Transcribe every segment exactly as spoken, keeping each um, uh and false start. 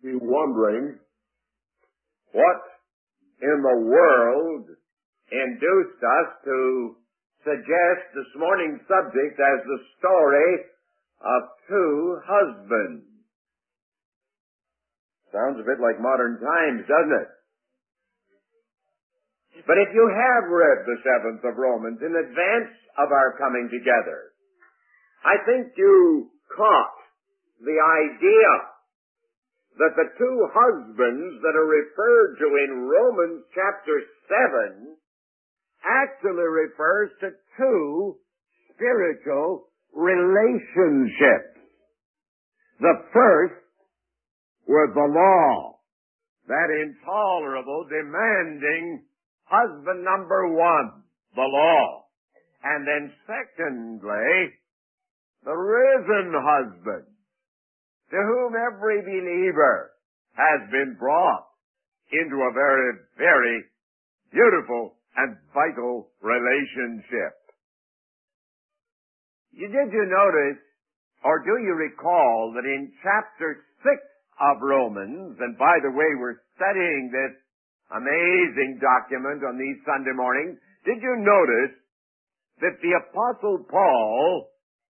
be wondering what in the world induced us to suggest this morning's subject as the story of two husbands. Sounds a bit like modern times, doesn't it? But if you have read the seventh of Romans in advance of our coming together, I think you caught the idea that the two husbands that are referred to in Romans chapter seven actually refers to two spiritual relationships. The first was the law, that intolerable, demanding husband number one, the law. And then secondly, the risen husband, to whom every believer has been brought into a very, very beautiful and vital relationship. You, did you notice, or do you recall, that in chapter six of Romans, and by the way, we're studying this amazing document on these Sunday mornings, did you notice that the Apostle Paul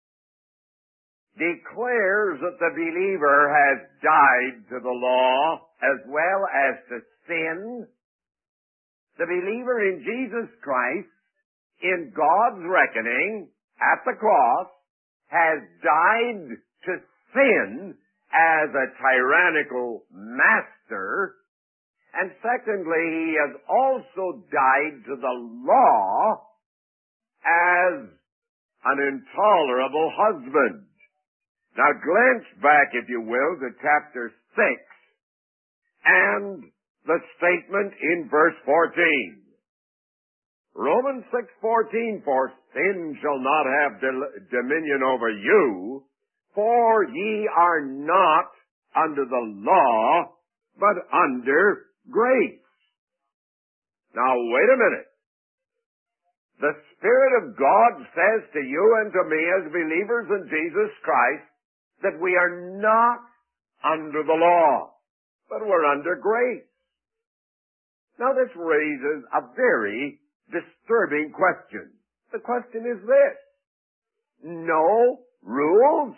declares that the believer has died to the law as well as to sin? The believer in Jesus Christ, in God's reckoning, at the cross, has died to sin as a tyrannical master. And secondly, he has also died to the law as an intolerable husband. Now glance back, if you will, to chapter six and the statement in verse fourteen. Romans six fourteen, for sin shall not have dominion over you, for ye are not under the law, but under grace. Now wait a minute. The Spirit of God says to you and to me as believers in Jesus Christ that we are not under the law, but we're under grace. Now this raises a very disturbing question. The question is this: no rules?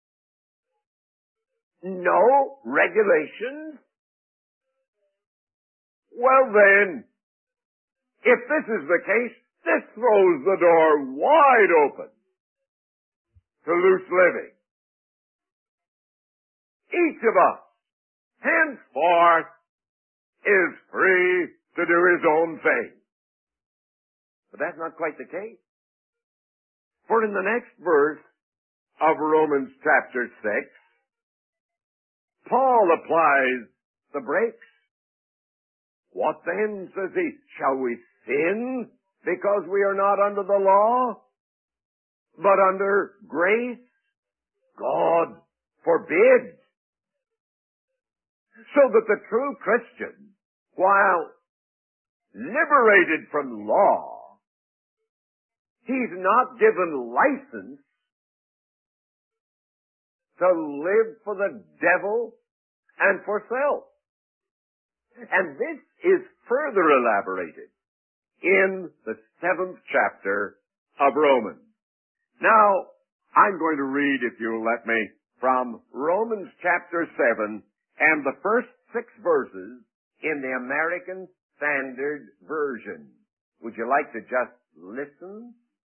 No regulations? Well then, if this is the case, this throws the door wide open to loose living. Each of us, henceforth, is free to do his own thing. But that's not quite the case. For in the next verse of Romans chapter six, Paul applies the brakes. What then, says he, shall we sin because we are not under the law, but under grace? God forbid. So that the true Christian, while liberated from law, he's not given license to live for the devil and for self. And this is further elaborated in the seventh chapter of Romans. Now, I'm going to read, if you'll let me, from Romans chapter seven and the first six verses in the American Standard Version. Would you like to just listen?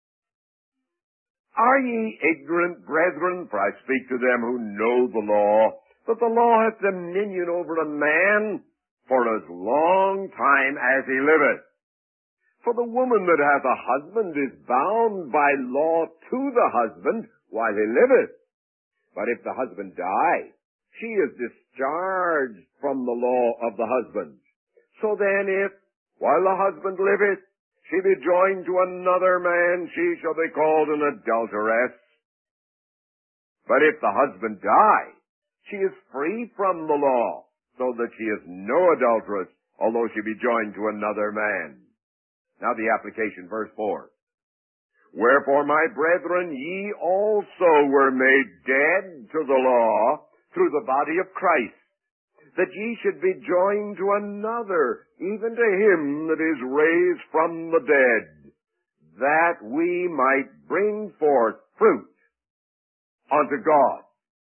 Are ye ignorant, brethren, for I speak to them who know the law, that the law hath dominion over a man for as long time as he liveth. For the woman that hath a husband is bound by law to the husband while he liveth. But if the husband die, she is discharged from the law of the husband. So then if, while the husband liveth, she be joined to another man, she shall be called an adulteress. But if the husband die, she is free from the law, so that she is no adulteress, although she be joined to another man. Now the application, verse four. Wherefore, my brethren, ye also were made dead to the law through the body of Christ, that ye should be joined to another, even to him that is raised from the dead, that we might bring forth fruit unto God.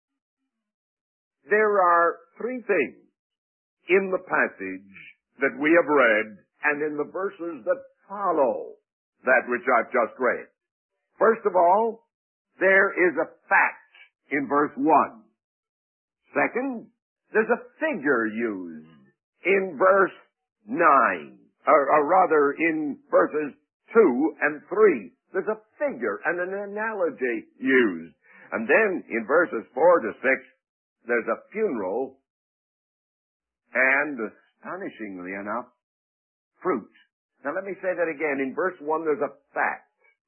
There are three things in the passage that we have read and in the verses that follow that which I've just read. First of all, there is a fact in verse one. Second, there's a figure used in verse nine, or, or rather in verses two and three. There's a figure and an analogy used. And then in verses four to six, there's a funeral and, astonishingly enough, fruit. Now let me say that again. In verse one, there's a fact.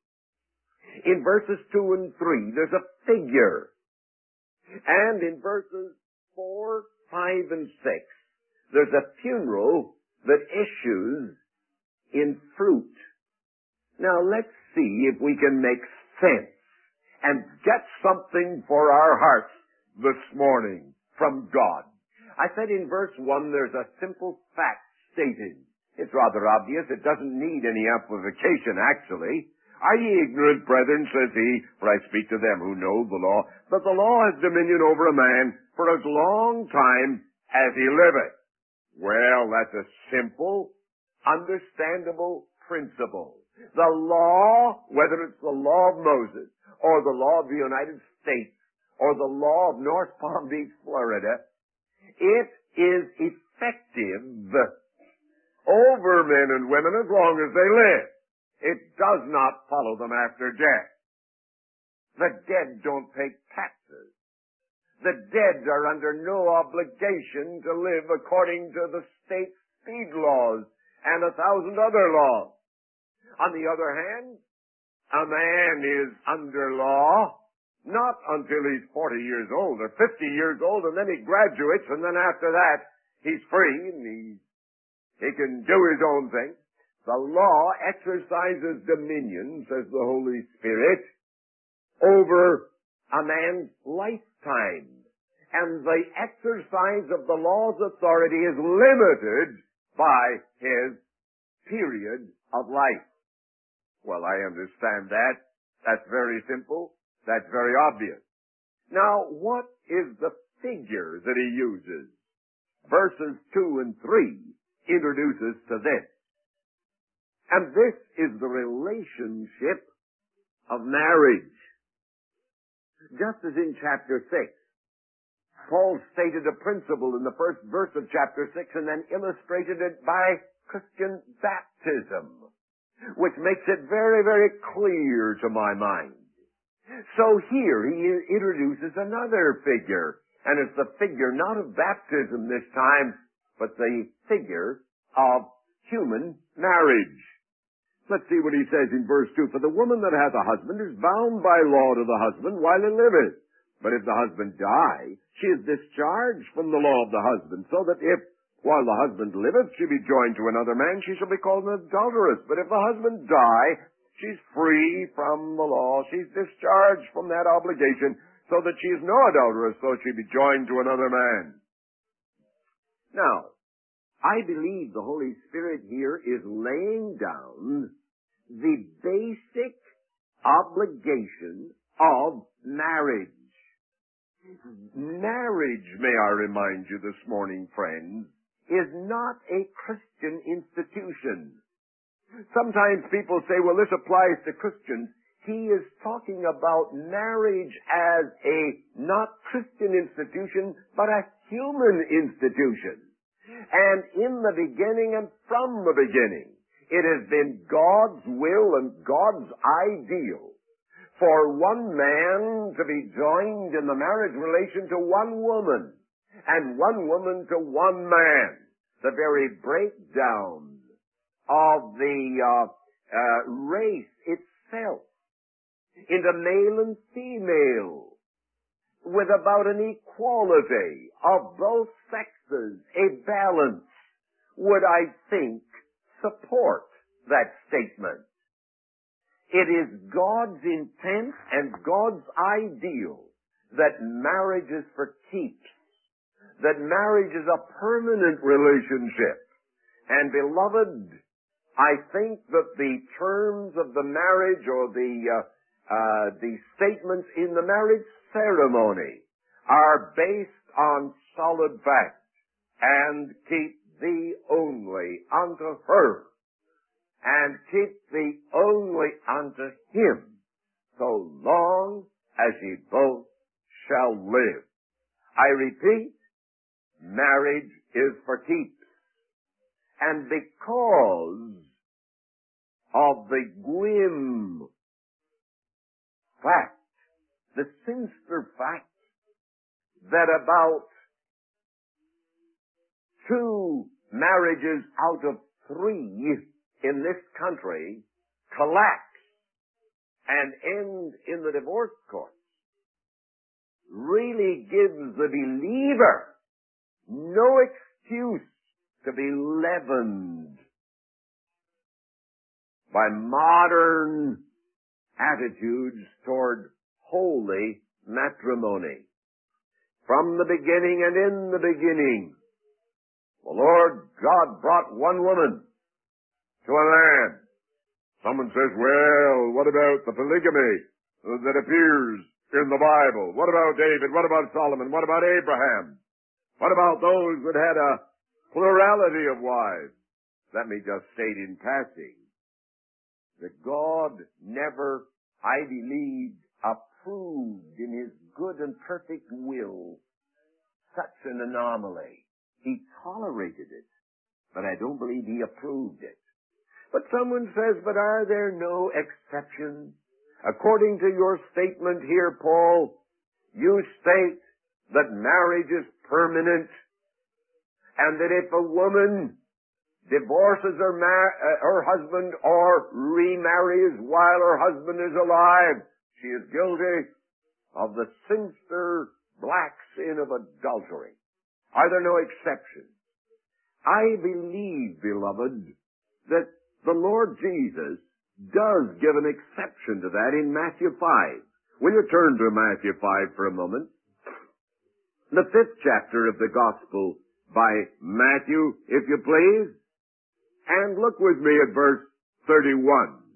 In verses two and three, there's a figure. And in verses four, five, and six, there's a funeral that issues in fruit. Now let's see if we can make sense and get something for our hearts this morning from God. I said in verse one there's a simple fact stated. It's rather obvious. It doesn't need any amplification, actually. Are ye ignorant, brethren, says he, for I speak to them who know the law, that the law has dominion over a man for as long time as he liveth. Well, that's a simple, understandable principle. The law, whether it's the law of Moses, or the law of the United States, or the law of North Palm Beach, Florida, it is effective over men and women as long as they live. It does not follow them after death. The dead don't pay taxes. The dead are under no obligation to live according to the state speed laws and a thousand other laws. On the other hand, a man is under law not until he's forty years old or fifty years old, and then he graduates, and then after that he's free and he, he can do his own thing. The law exercises dominion, says the Holy Spirit, over a man's lifetime. And the exercise of the law's authority is limited by his period of life. Well, I understand that. That's very simple. That's very obvious. Now, what is the figure that he uses? Verses two and three introduces to this. And this is the relationship of marriage. Just as in chapter six, Paul stated a principle in the first verse of chapter six and then illustrated it by Christian baptism, which makes it very, very clear to my mind. So here he introduces another figure, and it's the figure not of baptism this time, but the figure of human marriage. Let's see what he says in verse two. For the woman that hath a husband is bound by law to the husband while he liveth. But if the husband die, she is discharged from the law of the husband, so that if, while the husband liveth, she be joined to another man, she shall be called an adulteress. But if the husband die, she's free from the law. She's discharged from that obligation, so that she is no adulteress, though she be joined to another man. Now, I believe the Holy Spirit here is laying down the basic obligation of marriage. Marriage, may I remind you this morning, friends, is not a Christian institution. Sometimes people say, well, this applies to Christians. He is talking about marriage as a not Christian institution, but a human institution. And in the beginning and from the beginning, it has been God's will and God's ideal for one man to be joined in the marriage relation to one woman, and one woman to one man. The very breakdown of the uh, uh, race itself into male and female, with about an equality of both sexes, a balance, would I think support that statement. It is God's intent and God's ideal that marriage is for keeps, that marriage is a permanent relationship. And beloved, I think that the terms of the marriage or the, uh, uh, the statements in the marriage ceremony are based on solid fact. And keep thee only unto her, and keep thee only unto him, so long as ye both shall live. I repeat, marriage is for keeps. And because of the grim fact, the sinister fact, that about two marriages out of three in this country collapse and end in the divorce court, really gives the believer no excuse to be leavened by modern attitudes toward holy matrimony. From the beginning and in the beginning, the Lord God brought one woman to a man. Someone says, well, what about the polygamy that appears in the Bible? What about David? What about Solomon? What about Abraham? What about those that had a plurality of wives? Let me just state in passing that God never, I believe, approved in His good and perfect will such an anomaly. He tolerated it, but I don't believe He approved it. But someone says, but are there no exceptions? According to your statement here, Paul, you state that marriage is permanent, and that if a woman divorces her, mar- uh, her husband or remarries while her husband is alive, she is guilty of the sinister black sin of adultery. Are there no exceptions? I believe, beloved, that the Lord Jesus does give an exception to that in Matthew five. Will you turn to Matthew five for a moment? The fifth chapter of the Gospel by Matthew, if you please. And look with me at verse thirty-one.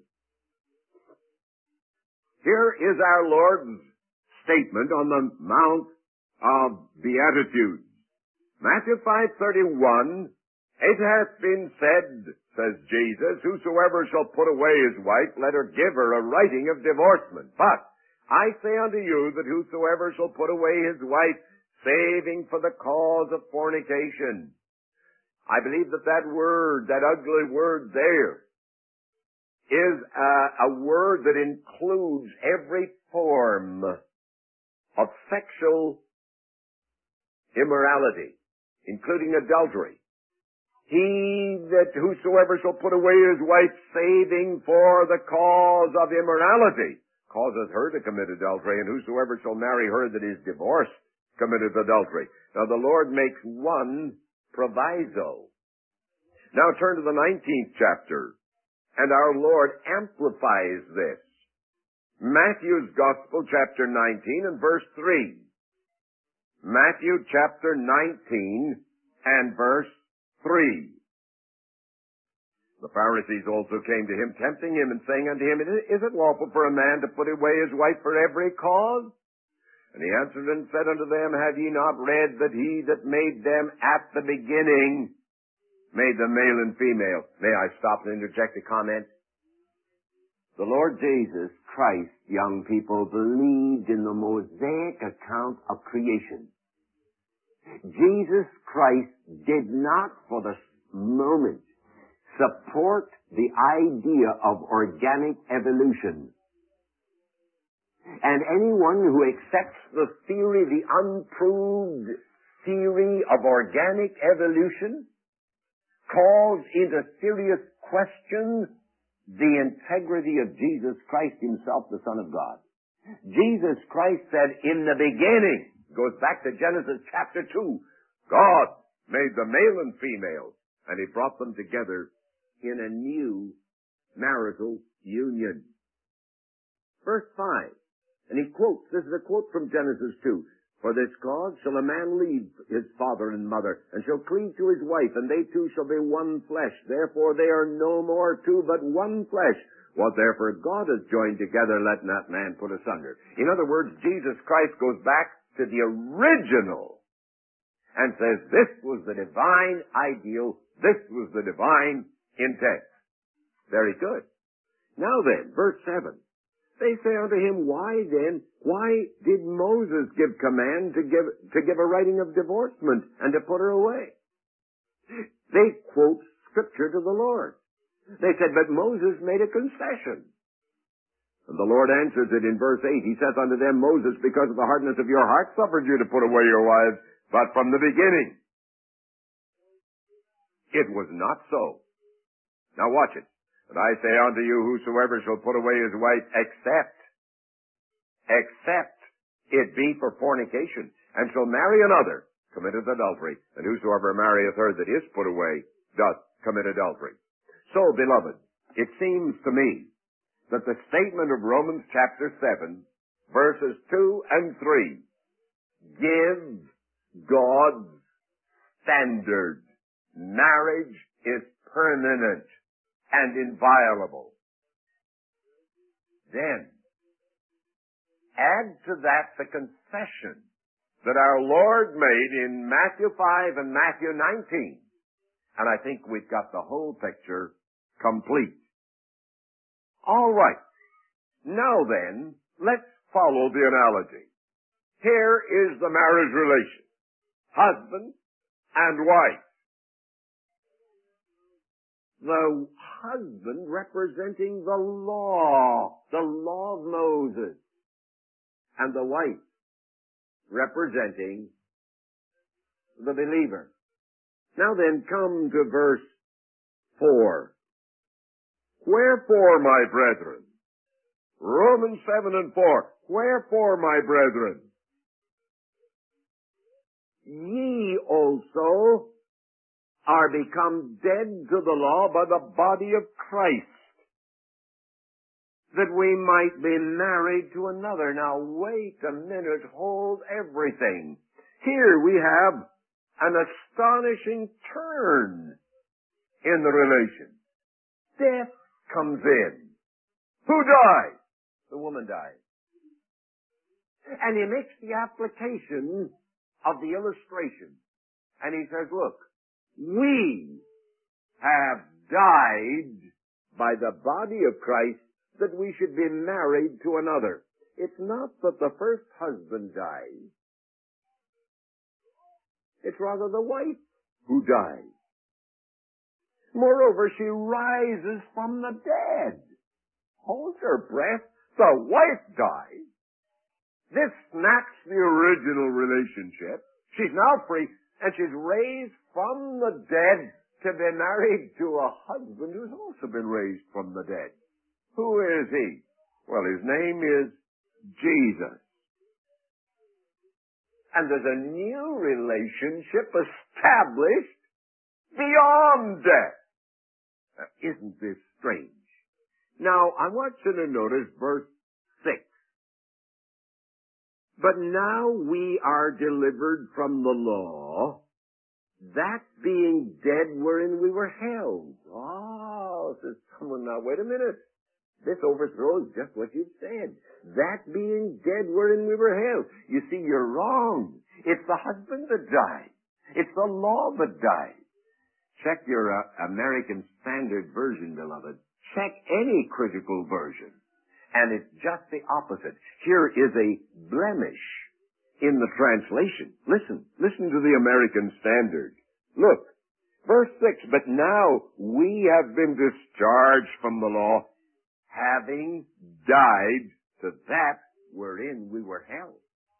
Here is our Lord's statement on the Mount of Beatitudes. Matthew five thirty-one, it hath been said, says Jesus, whosoever shall put away his wife, let her give her a writing of divorcement. But I say unto you that whosoever shall put away his wife, saving for the cause of fornication. I believe that that word, that ugly word there, is a, a word that includes every form of sexual immorality, including adultery. He that whosoever shall put away his wife, saving for the cause of immorality, causeth her to commit adultery, and whosoever shall marry her that is divorced, committeth adultery. Now the Lord makes one proviso. Now turn to the nineteenth chapter, and our Lord amplifies this. Matthew's Gospel, chapter nineteen and verse three. Matthew chapter nineteen and verse three. The Pharisees also came to him, tempting him and saying unto him, Is it lawful for a man to put away his wife for every cause? And he answered and said unto them, Have ye not read that he that made them at the beginning made them male and female? May I stop and interject a comment? The Lord Jesus Christ, young people, believed in the Mosaic account of creation. Jesus Christ did not for the moment support the idea of organic evolution. And anyone who accepts the theory, the unproved theory of organic evolution, calls into serious question the integrity of Jesus Christ himself, the Son of God. Jesus Christ said, in the beginning, goes back to Genesis chapter two, God made the male and female, and he brought them together in a new marital union. Verse five, and he quotes, this is a quote from Genesis two, For this cause shall a man leave his father and mother, and shall cleave to his wife, and they two shall be one flesh. Therefore they are no more two, but one flesh. What therefore God has joined together, let not man put asunder. In other words, Jesus Christ goes back to the original and says this was the divine ideal, this was the divine intent. Very good. Now then, verse seven. They say unto him, why then, why did Moses give command to give, to give a writing of divorcement and to put her away? They quote scripture to the Lord. They said, but Moses made a concession. And the Lord answers it in verse eight. He says unto them, Moses, because of the hardness of your heart, suffered you to put away your wives, but from the beginning it was not so. Now watch it. But I say unto you, whosoever shall put away his wife, except, except it be for fornication, and shall marry another, committeth adultery. And whosoever marrieth her that is put away, doth commit adultery. So, beloved, it seems to me that the statement of Romans chapter seven, verses two and three, gives God's standard. Marriage is permanent and inviolable. Then, add to that the concession that our Lord made in Matthew five and Matthew nineteen, and I think we've got the whole picture complete. All right. Now then, let's follow the analogy. Here is the marriage relation. Husband and wife. The husband representing the law, the law of Moses, and the wife representing the believer. Now then, come to verse four. Wherefore, my brethren, Romans seven and four, wherefore, my brethren, ye also are become dead to the law by the body of Christ, that we might be married to another. Now wait a minute, hold everything. Here we have an astonishing turn in the relation. Death comes in. Who dies? The woman dies. And he makes the application of the illustration. And he says, look, we have died by the body of Christ that we should be married to another. It's not that the first husband dies. It's rather the wife who dies. Moreover, she rises from the dead. Hold her breath. The wife dies. This snaps the original relationship. She's now free, and she's raised from the dead to be married to a husband who's also been raised from the dead. Who is he? Well, his name is Jesus. And there's a new relationship established beyond death. Now, isn't this strange? Now, I want you to notice verse six. But now we are delivered from the law, that being dead wherein we were held. Oh, says someone, now wait a minute. This overthrows just what you've said. That being dead wherein we were held. You see, you're wrong. It's the husband that died. It's the law that died. Check your uh, American Standard Version, beloved. Check any critical version. And it's just the opposite. Here is a blemish in the translation. Listen. Listen to the American Standard. Look. Verse six. But now we have been discharged from the law, having died to that wherein we were held.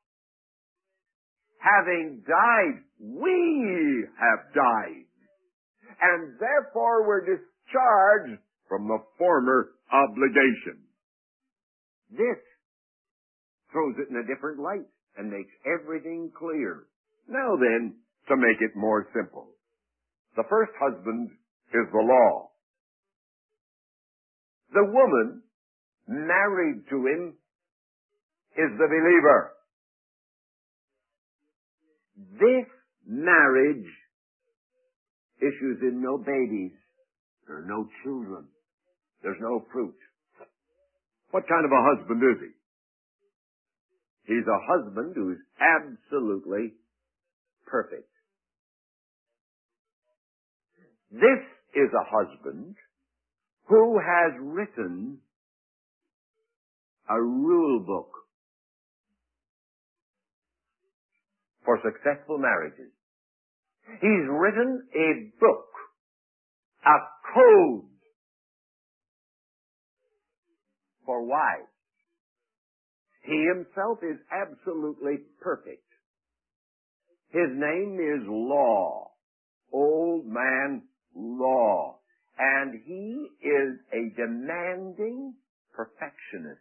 Having died, we have died. And therefore we're discharged from the former obligation. This throws it in a different light and makes everything clear. Now then, to make it more simple. The first husband is the law. The woman married to him is the believer. this marriage issues in no babies. There are no children. There's no fruit. What kind of a husband is he? He's a husband who's absolutely perfect. This is a husband who has written a rule book for successful marriages. He's written a book, a code for wives. He himself is absolutely perfect. His name is Law, Old Man Law, and he is a demanding perfectionist.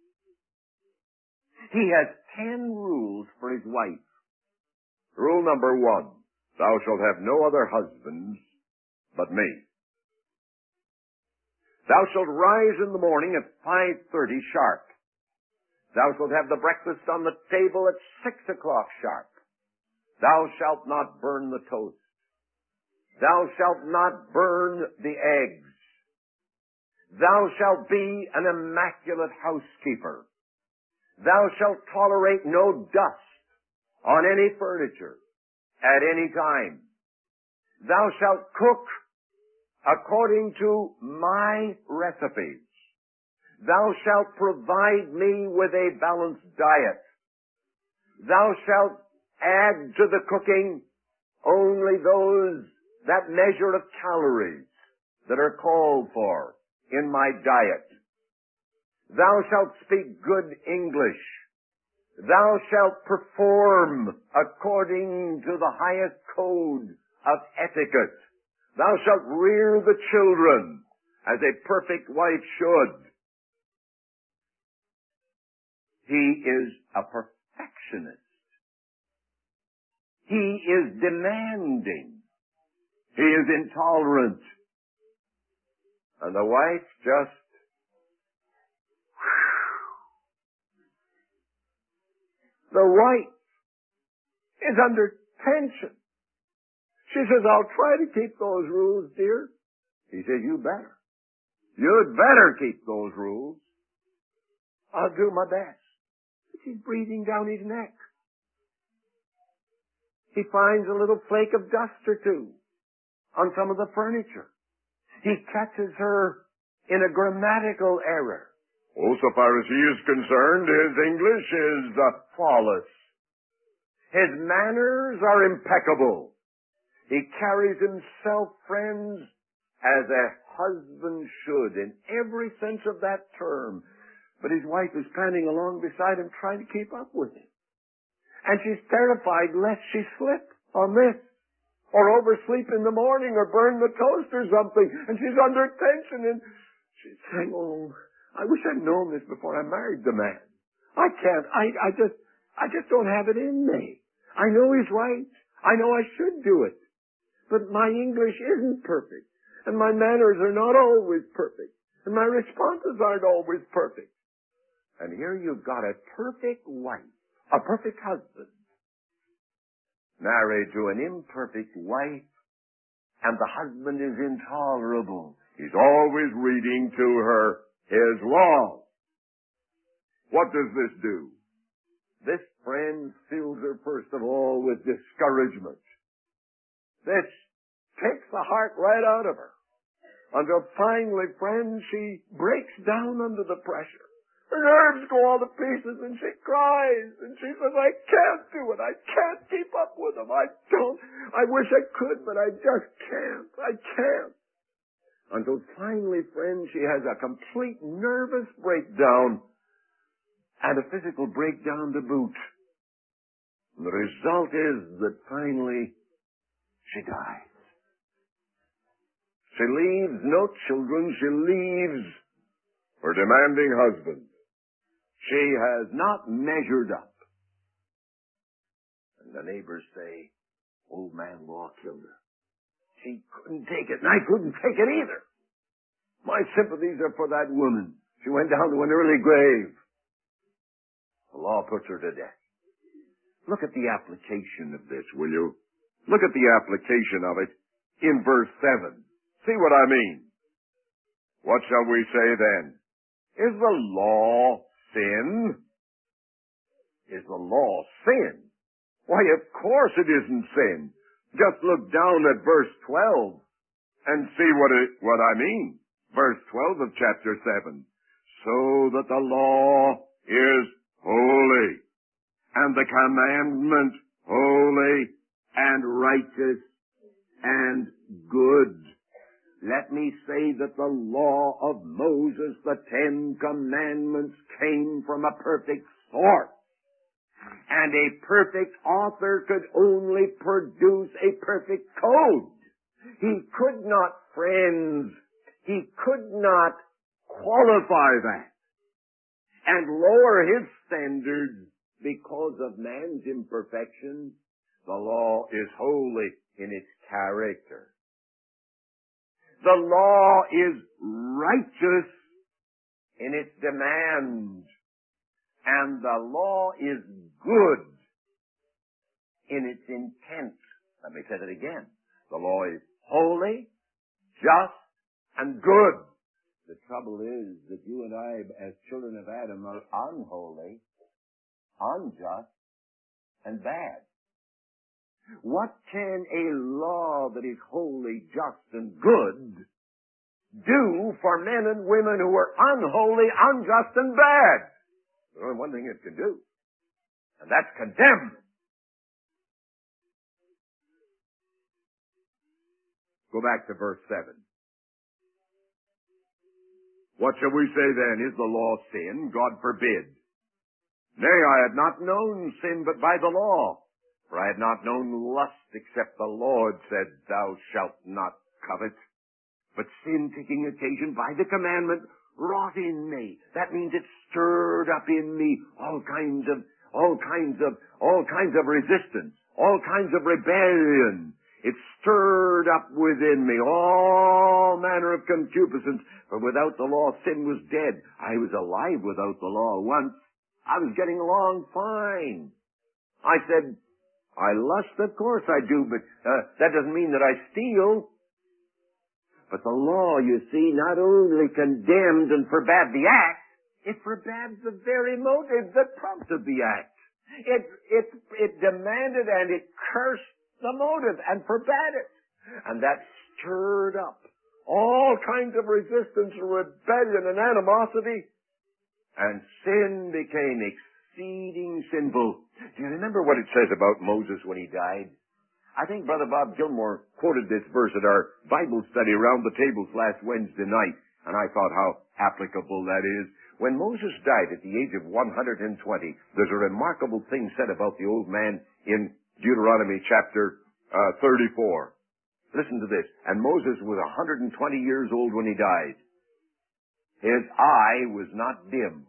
He has ten rules for his wife. Rule number one, thou shalt have no other husbands but me. Thou shalt rise in the morning at five thirty sharp. Thou shalt have the breakfast on the table at six o'clock sharp. Thou shalt not burn the toast. Thou shalt not burn the eggs. Thou shalt be an immaculate housekeeper. Thou shalt tolerate no dust on any furniture at any time. Thou shalt cook according to my recipes. Thou shalt provide me with a balanced diet. Thou shalt add to the cooking only those, that measure of calories that are called for in my diet. Thou shalt speak good English. Thou shalt perform according to the highest code of etiquette. Thou shalt rear the children as a perfect wife should. He is a perfectionist. He is demanding. He is intolerant. And the wife just, whew, the wife is under tension. She says, I'll try to keep those rules, dear. He says, you better. You'd better keep those rules. I'll do my best. She's breathing down his neck. He finds a little flake of dust or two on some of the furniture. He catches her in a grammatical error. Oh, so far as he is concerned, his English is uh, flawless. His manners are impeccable. He carries himself, friends, as a husband should in every sense of that term. But his wife is panting along beside him trying to keep up with him. And she's terrified lest she slip on this, or oversleep in the morning, or burn the toast or something. And she's under tension, and she's saying, oh, I wish I'd known this before I married the man. I can't, I, I just, I just don't have it in me. I know he's right. I know I should do it. But my English isn't perfect, and my manners are not always perfect, and my responses aren't always perfect. And here you've got a perfect wife, a perfect husband, married to an imperfect wife, and the husband is intolerable. He's always reading to her his law. What does this do? This, friend, fills her first of all with discouragement. This takes the heart right out of her, until finally, friend, she breaks down under the pressure. Her nerves go all to pieces, and she cries, and she says, I can't do it. I can't keep up with him. I don't. I wish I could, but I just can't. I can't. Until finally, friend, she has a complete nervous breakdown, and a physical breakdown to boot. And the result is that finally, she dies. She leaves no children. She leaves her demanding husband. She has not measured up. And the neighbors say, Old Man Law killed her. She couldn't take it, and I couldn't take it either. My sympathies are for that woman. She went down to an early grave. The law puts her to death. Look at the application of this, will you? Look at the application of it in verse seven. See what I mean? What shall we say then? Is the law sin? Is the law sin? Why, of course it isn't sin. Just look down at verse twelve and see what it, what I mean. Verse twelve of chapter seven. So that the law is holy, and the commandment holy and righteous and good. Let me say that the law of Moses, the Ten Commandments, came from a perfect source. And a perfect author could only produce a perfect code. He could not, friends, he could not qualify that and lower his standards because of man's imperfection. The law is holy in its character. The law is righteous in its demands. And the law is good in its intent. Let me say that again. The law is holy, just, and good. The trouble is that you and I, as children of Adam, are unholy, unjust, and bad. What can a law that is holy, just, and good do for men and women who are unholy, unjust, and bad? There's only one thing it can do, and that's condemn. Go back to verse seven. What shall we say then? Is the law sin? God forbid. Nay, I had not known sin but by the law. For I had not known lust except the Lord said, Thou shalt not covet. But sin, taking occasion by the commandment, wrought in me. That means it stirred up in me all kinds of, all kinds of, all kinds of resistance, all kinds of rebellion. It stirred up within me all manner of concupiscence. For without the law, sin was dead. I was alive without the law once. I was getting along fine. I said, I lust, of course I do, but uh, that doesn't mean that I steal. But the law, you see, not only condemned and forbade the act, it forbade the very motive that prompted the act. It, it, it demanded and it cursed the motive and forbade it. And that stirred up all kinds of resistance and rebellion and animosity. And sin became exceeding sinful. Do you remember what it says about Moses when he died? I think Brother Bob Gilmore quoted this verse at our Bible study around the tables last Wednesday night, and I thought how applicable that is. When Moses died at the age of one hundred twenty, there's a remarkable thing said about the old man in Deuteronomy chapter uh, thirty-four. Listen to this. And Moses was one hundred twenty years old when he died. His eye was not dim,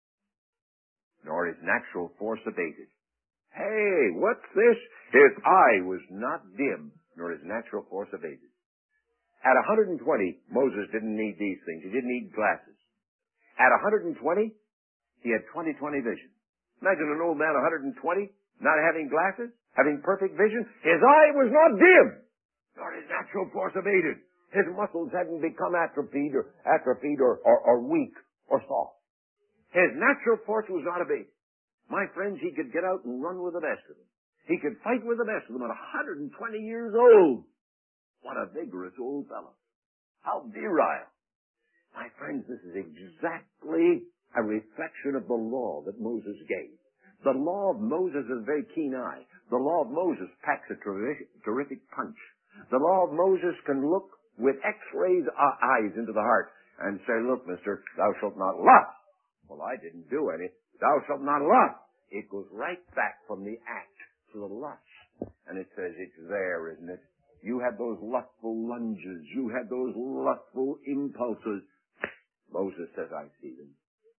nor his natural force abated. Hey, what's this? His eye was not dim, nor his natural force abated. At one hundred twenty, Moses didn't need these things. He didn't need glasses. At one hundred twenty, he had twenty twenty vision. Imagine an old man, one hundred twenty, not having glasses, having perfect vision. His eye was not dim, nor his natural force abated. His muscles hadn't become atrophied or atrophied or, or, or weak or soft. His natural force was not abated. My friends, he could get out and run with the best of them. He could fight with the best of them at one hundred twenty years old. What a vigorous old fellow. How virile. My friends, this is exactly a reflection of the law that Moses gave. The law of Moses is a very keen eye. The law of Moses packs a terrific, terrific punch. The law of Moses can look with X-rays uh, eyes into the heart and say, look, mister, thou shalt not lust. Well, I didn't do any. Thou shalt not lust. It goes right back from the act to the lust. And it says it's there, isn't it? You had those lustful lunges. You had those lustful impulses. Moses says, I see them.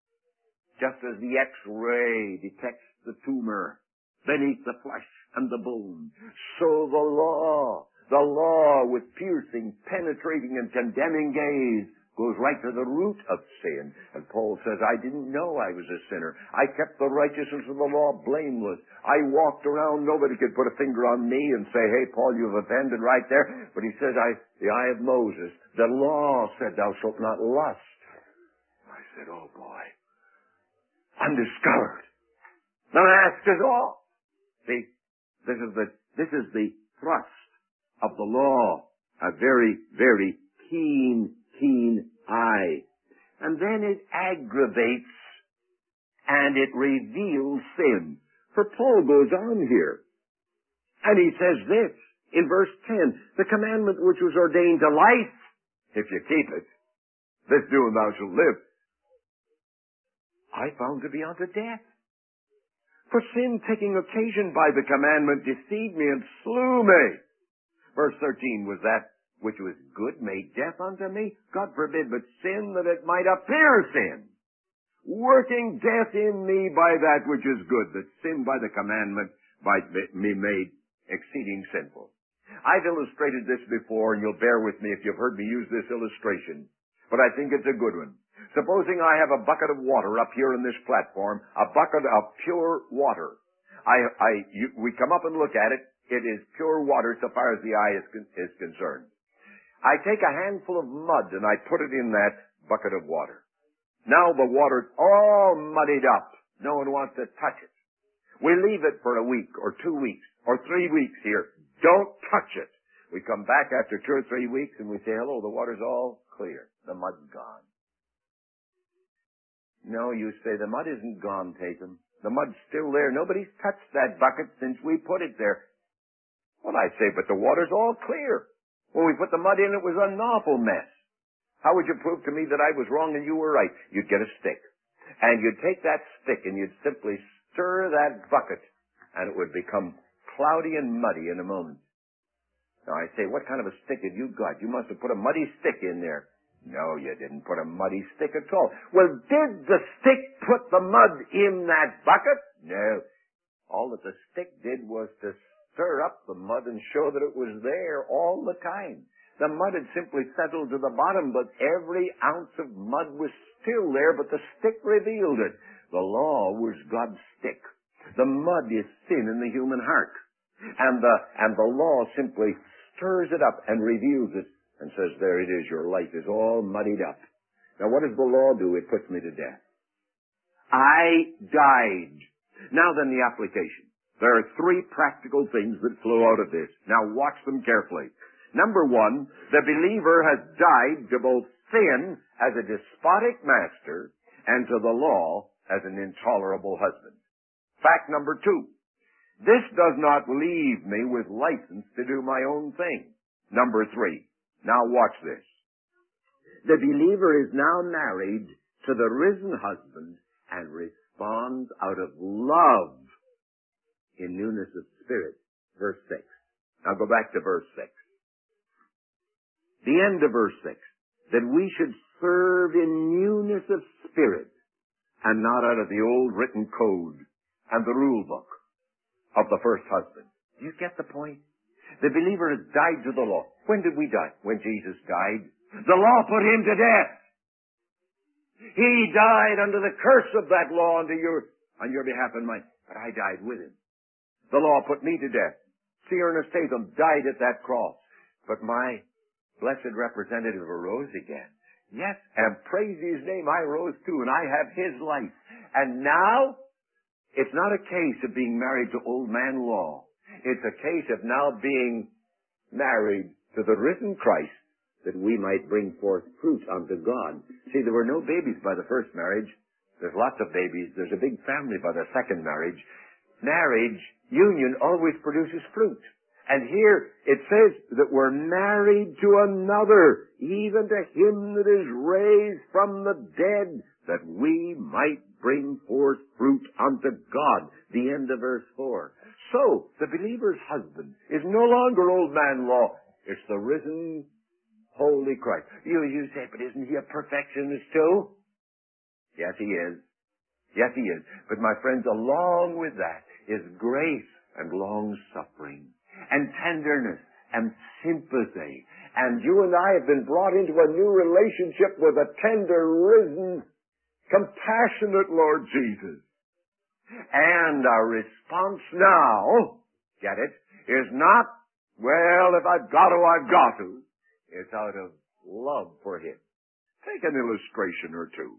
Just as the X-ray detects the tumor beneath the flesh and the bone, so the law, the law with piercing, penetrating, and condemning gaze goes right to the root of sin. And Paul says, I didn't know I was a sinner. I kept the righteousness of the law blameless. I walked around, nobody could put a finger on me and say, hey, Paul, you've offended right there. But he says, I, the eye of Moses, the law said, thou shalt not lust. I said, oh boy, I'm discovered. Now ask us all. See, this is the, this is the thrust of the law. A very, very keen, keen eye. And then it aggravates and it reveals sin. For Paul goes on here. And he says this in verse ten, the commandment which was ordained to life, if you keep it, this doing thou shalt live, I found to be unto death. For sin, taking occasion by the commandment, deceived me and slew me. Verse thirteen, was that which was good made death unto me? God forbid, but sin that it might appear sin. Working death in me by that which is good, that sin by the commandment might be made exceeding sinful. I've illustrated this before, and you'll bear with me if you've heard me use this illustration, but I think it's a good one. Supposing I have a bucket of water up here in this platform, a bucket of pure water. I, I, you, we come up and look at it. It is pure water so far as the eye is, is concerned. I take a handful of mud and I put it in that bucket of water. Now the water's all muddied up. No one wants to touch it. We leave it for a week or two weeks or three weeks here. Don't touch it. We come back after two or three weeks and we say, hello, the water's all clear. The mud's gone. No, you say, the mud isn't gone, Tatum. The mud's still there. Nobody's touched that bucket since we put it there. Well, I say, but the water's all clear. When we put the mud in, it was an awful mess. How would you prove to me that I was wrong and you were right? You'd get a stick. And you'd take that stick and you'd simply stir that bucket and it would become cloudy and muddy in a moment. Now I say, what kind of a stick have you got? You must have put a muddy stick in there. No, you didn't put a muddy stick at all. Well, did the stick put the mud in that bucket? No. All that the stick did was to stir up the mud and show that it was there all the time. The mud had simply settled to the bottom, but every ounce of mud was still there, but the stick revealed it. The law was God's stick. The mud is sin in the human heart. And the, and the law simply stirs it up and reveals it and says, there it is, your life is all muddied up. Now what does the law do? It puts me to death. I died. Now then the application. There are three practical things that flow out of this. Now watch them carefully. Number one, the believer has died to both sin as a despotic master and to the law as an intolerable husband. Fact number two, this does not leave me with license to do my own thing. Number three, now watch this. The believer is now married to the risen husband and responds out of love in newness of spirit. Verse six. Now go back to verse six. The end of verse six. That we should serve in newness of spirit and not out of the old written code and the rule book of the first husband. Do you get the point? The believer has died to the law. When did we die? When Jesus died. The law put him to death. He died under the curse of that law under your, on your behalf and mine. But I died with him. The law put me to death. C. Ernest Tatum died at that cross. But my blessed representative arose again. Yes, and praise his name, I rose too, and I have his life. And now, it's not a case of being married to old man law. It's a case of now being married to the risen Christ, that we might bring forth fruit unto God. See, there were no babies by the first marriage. There's lots of babies. There's a big family by the second marriage. Marriage, union, always produces fruit. And here it says that we're married to another, even to him that is raised from the dead, that we might bring forth fruit unto God. The end of verse four. So, the believer's husband is no longer old man law. It's the risen, holy Christ. You, you say, but isn't he a perfectionist too? Yes, he is. Yes, he is. But my friends, along with that is grace and long-suffering and tenderness and sympathy And you and I have been brought into a new relationship with a tender, risen, compassionate Lord Jesus. And our response now, get it, is not, well, if I've got to, I've got to. It's out of love for Him. Take an illustration or two.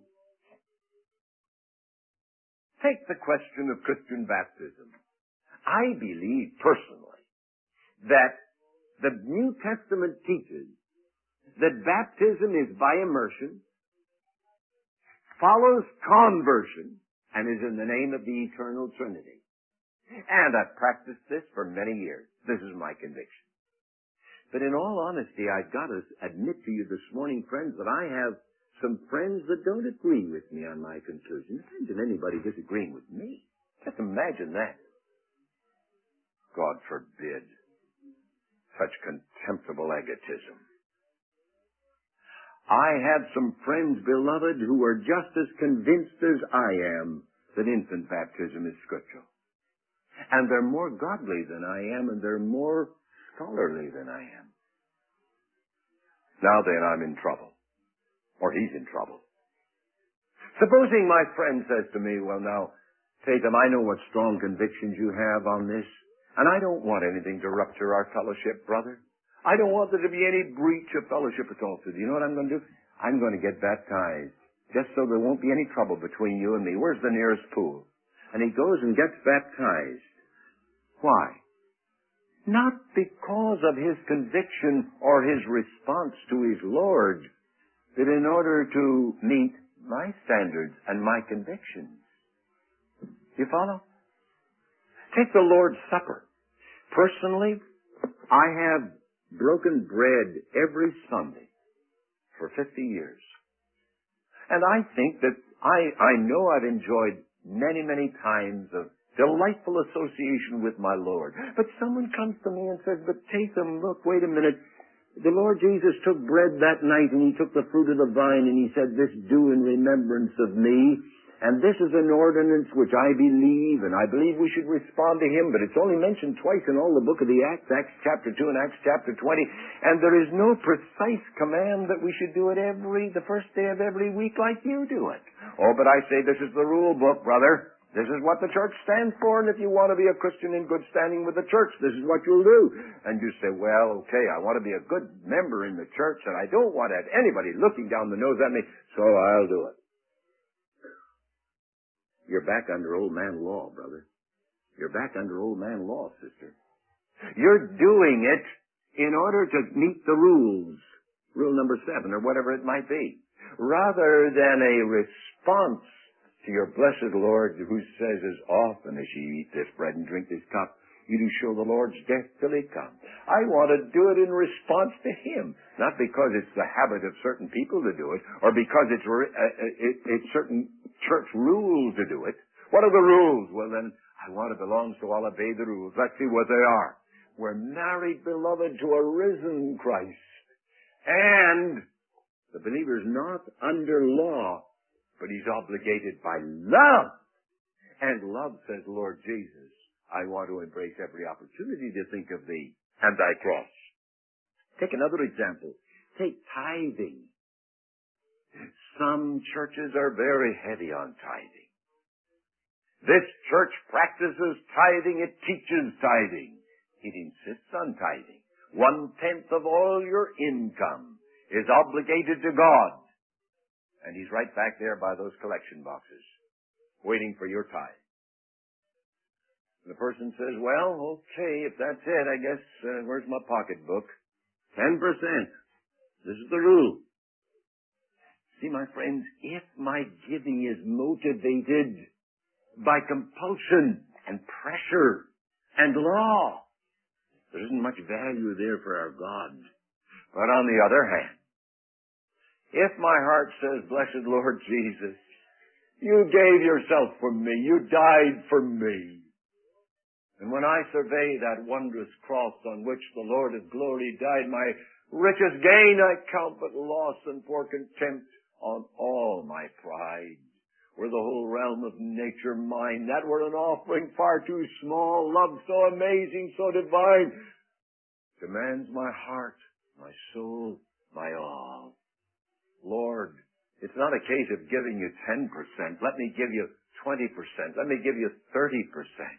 Take the question of Christian baptism. I believe personally that the New Testament teaches that baptism is by immersion, follows conversion, and is in the name of the eternal Trinity. And I've practiced this for many years. This is my conviction. But in all honesty, I've got to admit to you this morning, friends, that I have some friends that don't agree with me on my conclusion. Imagine anybody disagreeing with me. Just imagine that. God forbid such contemptible egotism. I have some friends, beloved, who are just as convinced as I am that infant baptism is scriptural. And they're more godly than I am, and they're more scholarly than I am. Now then, I'm in trouble. Or he's in trouble. Supposing my friend says to me, well now, Tatham, I know what strong convictions you have on this, and I don't want anything to rupture our fellowship, brother. I don't want there to be any breach of fellowship at all. So do you know what I'm going to do? I'm going to get baptized, just so there won't be any trouble between you and me. Where's the nearest pool? And he goes and gets baptized. Why? Not because of his conviction or his response to his Lord, but in order to meet my standards and my convictions. You follow? Take the Lord's Supper. Personally, I have broken bread every Sunday for fifty years. And I think that I, I know I've enjoyed many, many times of delightful association with my Lord. But someone comes to me and says, but Tatham, look, wait a minute. The Lord Jesus took bread that night and He took the fruit of the vine and He said, this do in remembrance of me. And this is an ordinance which I believe, and I believe we should respond to Him, but it's only mentioned twice in all the book of the Acts, Acts chapter two and Acts chapter twenty, and there is no precise command that we should do it every, the first day of every week like you do it. Oh, but I say this is the rule book, brother. This is what the church stands for, and if you want to be a Christian in good standing with the church, this is what you'll do. And you say, well, okay, I want to be a good member in the church, and I don't want to have anybody looking down the nose at me, so I'll do it. You're back under old man law, brother. You're back under old man law, sister. You're doing it in order to meet the rules. Rule number seven, or whatever it might be. Rather than a response to your blessed Lord, who says, as often as ye eat this bread and drink this cup, you do show the Lord's death till He come. I want to do it in response to Him, not because it's the habit of certain people to do it, or because it's, uh, it, it's certain church rules to do it. What are the rules? Well, then, I want to belong, so I'll obey the rules. Let's see what they are. We're married, beloved, to a risen Christ. And the believer's not under law, but he's obligated by love. And love, says Lord Jesus, I want to embrace every opportunity to think of Thee and Thy cross. Take another example. Take tithing. Some churches are very heavy on tithing. This church practices tithing. It teaches tithing. It insists on tithing. One-tenth of all your income is obligated to God. And He's right back there by those collection boxes, waiting for your tithe. The person says, well, okay, if that's it, I guess, uh, where's my pocketbook? Ten percent. This is the rule. See, my friends, if my giving is motivated by compulsion and pressure and law, there isn't much value there for our God. But on the other hand, if my heart says, blessed Lord Jesus, you gave yourself for me, you died for me, and when I survey that wondrous cross on which the Lord of glory died, my richest gain I count but loss, and for contempt on all my pride. Were the whole realm of nature mine, that were an offering far too small. Love so amazing, so divine, demands my heart, my soul, my all. Lord, it's not a case of giving you ten percent. Let me give you twenty percent. Let me give you thirty percent.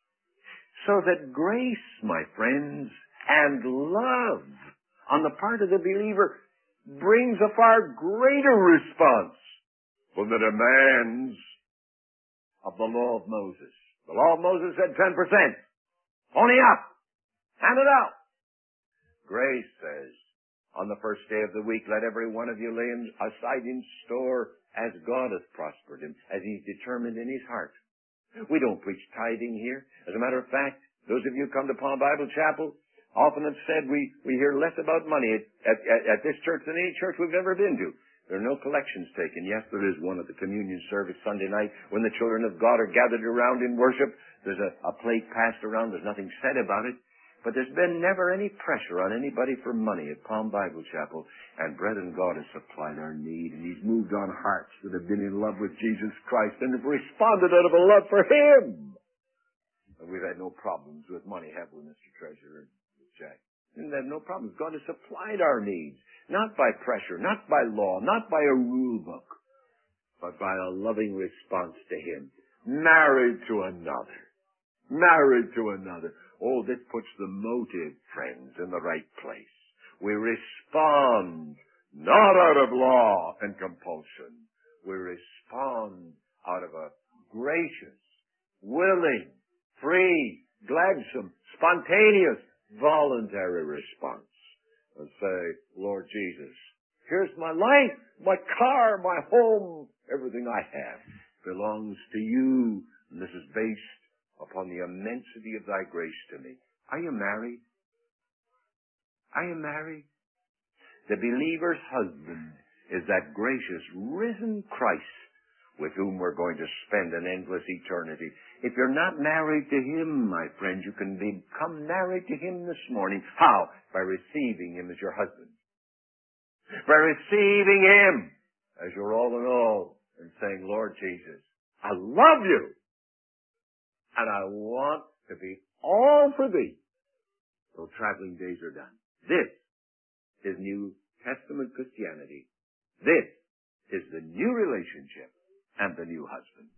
So that grace, my friends, and love on the part of the believer brings a far greater response from the demands of the law of Moses. The law of Moses said ten percent. Pony up. Hand it out. Grace says, on the first day of the week, let every one of you lay him aside in store as God hath prospered him, as he's determined in his heart. We don't preach tithing here. As a matter of fact, those of you who come to Palm Bible Chapel often have said we, we hear less about money at, at, at this church than any church we've ever been to. There are no collections taken. Yes, there is one at the communion service Sunday night when the children of God are gathered around in worship. There's a, a plate passed around. There's nothing said about it. But there's been never any pressure on anybody for money at Palm Bible Chapel. And brethren, God has supplied our need, and he's moved on hearts that have been in love with Jesus Christ and have responded out of a love for him. And we've had no problems with money, have we, Mister Treasurer and Jack? We've had no problems. God has supplied our needs, not by pressure, not by law, not by a rule book, but by a loving response to him. Married to another. Married to another. Oh, this puts the motive, friends, in the right place. We respond not out of law and compulsion. We respond out of a gracious, willing, free, gladsome, spontaneous, voluntary response. And say, Lord Jesus, here's my life, my car, my home, everything I have belongs to you. And this is based upon the immensity of thy grace to me. Are you married? Are you married? The believer's husband is that gracious, risen Christ with whom we're going to spend an endless eternity. If you're not married to him, my friend, you can become married to him this morning. How? By receiving him as your husband. By receiving him as your all in all and saying, Lord Jesus, I love you. And I want to be all for thee till traveling days are done. This is New Testament Christianity. This is the new relationship and the new husband.